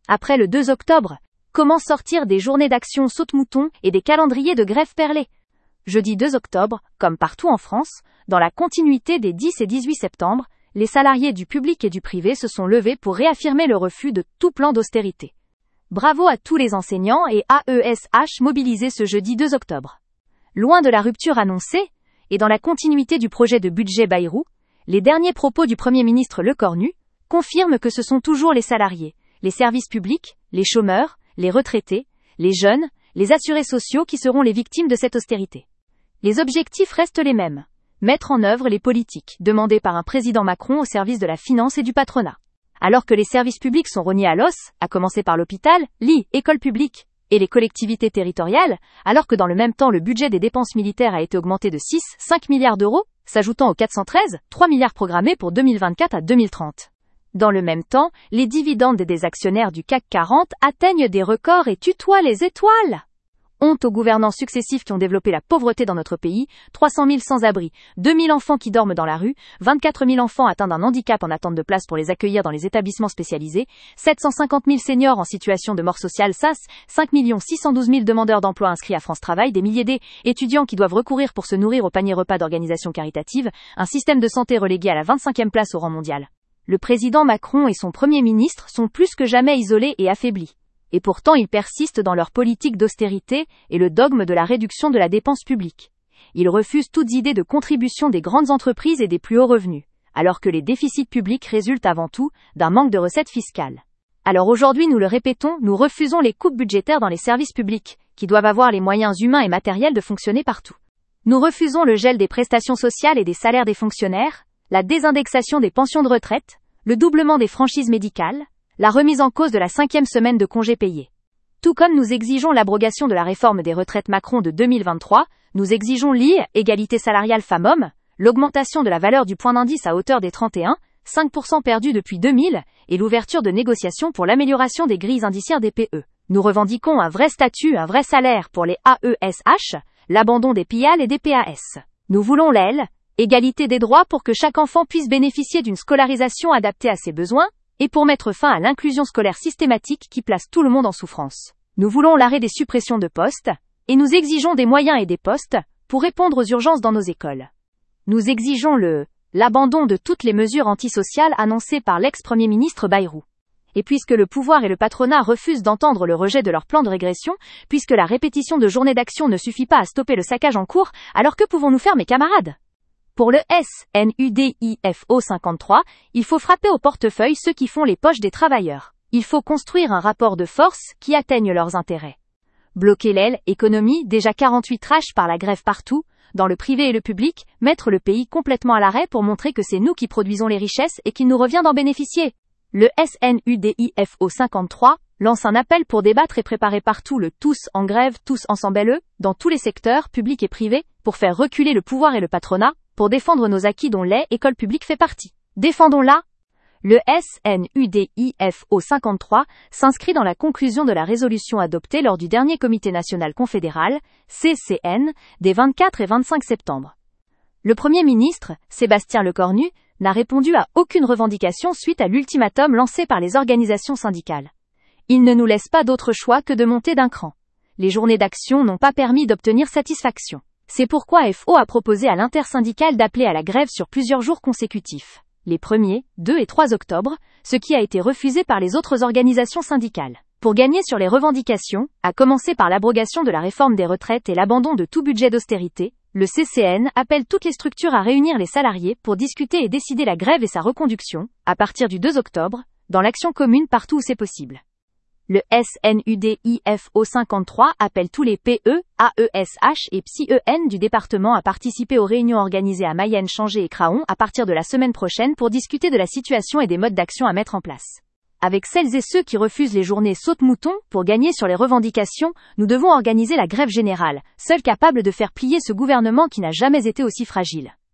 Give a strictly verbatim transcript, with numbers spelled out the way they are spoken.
Après le deux octobre, comment sortir des journées d'action saute-mouton et des calendriers de grève perlés? Jeudi deux octobre, comme partout en France, dans la continuité des dix et dix-huit septembre, les salariés du public et du privé se sont levés pour réaffirmer le refus de tout plan d'austérité. Bravo à tous les enseignants et A E S H mobilisés ce jeudi deux octobre. Loin de la rupture annoncée, et dans la continuité du projet de budget Bayrou, les derniers propos du Premier ministre Lecornu confirment que ce sont toujours les salariés, les services publics, les chômeurs, les retraités, les jeunes, les assurés sociaux qui seront les victimes de cette austérité. Les objectifs restent les mêmes. Mettre en œuvre les politiques demandées par un président Macron au service de la finance et du patronat. Alors que les services publics sont rognés à l'os, à commencer par l'hôpital, l'I A, écoles publiques, et les collectivités territoriales, alors que dans le même temps le budget des dépenses militaires a été augmenté de six à cinq milliards d'euros, s'ajoutant aux quatre cent treize, trois milliards programmés pour deux mille vingt-quatre à deux mille trente. Dans le même temps, les dividendes des actionnaires du C A C quarante atteignent des records et tutoient les étoiles. Honte aux gouvernants successifs qui ont développé la pauvreté dans notre pays, trois cent mille sans-abri, deux mille enfants qui dorment dans la rue, vingt-quatre mille enfants atteints d'un handicap en attente de place pour les accueillir dans les établissements spécialisés, sept cent cinquante mille seniors en situation de mort sociale S A S, cinq millions six cent douze mille demandeurs d'emploi inscrits à France Travail, des milliers d'étudiants qui doivent recourir pour se nourrir au panier repas d'organisations caritatives, un système de santé relégué à la vingt-cinquième place au rang mondial. Le président Macron et son Premier ministre sont plus que jamais isolés et affaiblis. Et pourtant ils persistent dans leur politique d'austérité et le dogme de la réduction de la dépense publique. Ils refusent toute idée de contribution des grandes entreprises et des plus hauts revenus, alors que les déficits publics résultent avant tout d'un manque de recettes fiscales. Alors aujourd'hui nous le répétons, nous refusons les coupes budgétaires dans les services publics, qui doivent avoir les moyens humains et matériels de fonctionner partout. Nous refusons le gel des prestations sociales et des salaires des fonctionnaires, la désindexation des pensions de retraite, le doublement des franchises médicales, la remise en cause de la cinquième semaine de congés payés. Tout comme nous exigeons l'abrogation de la réforme des retraites Macron de deux mille vingt-trois, nous exigeons l'I A, égalité salariale femmes-hommes, l'augmentation de la valeur du point d'indice à hauteur des trente et un virgule cinq pour cent perdus depuis deux mille, et l'ouverture de négociations pour l'amélioration des grilles indiciaires des P E. Nous revendiquons un vrai statut, un vrai salaire pour les A E S H, l'abandon des P I A L et des P A S. Nous voulons l'E, égalité des droits pour que chaque enfant puisse bénéficier d'une scolarisation adaptée à ses besoins, et pour mettre fin à l'inclusion scolaire systématique qui place tout le monde en souffrance. Nous voulons l'arrêt des suppressions de postes, et nous exigeons des moyens et des postes, pour répondre aux urgences dans nos écoles. Nous exigeons le, l'abandon de toutes les mesures antisociales annoncées par l'ex-premier ministre Bayrou. Et puisque le pouvoir et le patronat refusent d'entendre le rejet de leur plan de régression, puisque la répétition de journées d'action ne suffit pas à stopper le saccage en cours, alors que pouvons-nous faire mes camarades ? Pour le S N U D I F O cinquante-trois, il faut frapper au portefeuille ceux qui font les poches des travailleurs. Il faut construire un rapport de force qui atteigne leurs intérêts. Bloquer l'aile, économie, déjà quarante-huit trash par la grève partout, dans le privé et le public, mettre le pays complètement à l'arrêt pour montrer que c'est nous qui produisons les richesses et qu'il nous revient d'en bénéficier. Le S N U D I F O cinquante-trois lance un appel pour débattre et préparer partout le tous en grève, tous ensemble, dans tous les secteurs, publics et privés, pour faire reculer le pouvoir et le patronat, pour défendre nos acquis dont l'E, école publique fait partie. Défendons-la. Le S N U D I F O cinquante-trois s'inscrit dans la conclusion de la résolution adoptée lors du dernier Comité national confédéral, C C N, des vingt-quatre et vingt-cinq septembre. Le Premier ministre, Sébastien Lecornu, n'a répondu à aucune revendication suite à l'ultimatum lancé par les organisations syndicales. Il ne nous laisse pas d'autre choix que de monter d'un cran. Les journées d'action n'ont pas permis d'obtenir satisfaction. C'est pourquoi F O a proposé à l'intersyndicale d'appeler à la grève sur plusieurs jours consécutifs, les premiers, deux et trois octobre, ce qui a été refusé par les autres organisations syndicales. Pour gagner sur les revendications, à commencer par l'abrogation de la réforme des retraites et l'abandon de tout budget d'austérité, le C C N appelle toutes les structures à réunir les salariés pour discuter et décider la grève et sa reconduction, à partir du deux octobre, dans l'action commune partout où c'est possible. Le S N U D I F O cinquante-trois appelle tous les P E, A E S H et P S I E N du département à participer aux réunions organisées à Mayenne, Changé et Craon à partir de la semaine prochaine pour discuter de la situation et des modes d'action à mettre en place. Avec celles et ceux qui refusent les journées saute-mouton, pour gagner sur les revendications, nous devons organiser la grève générale, seule capable de faire plier ce gouvernement qui n'a jamais été aussi fragile.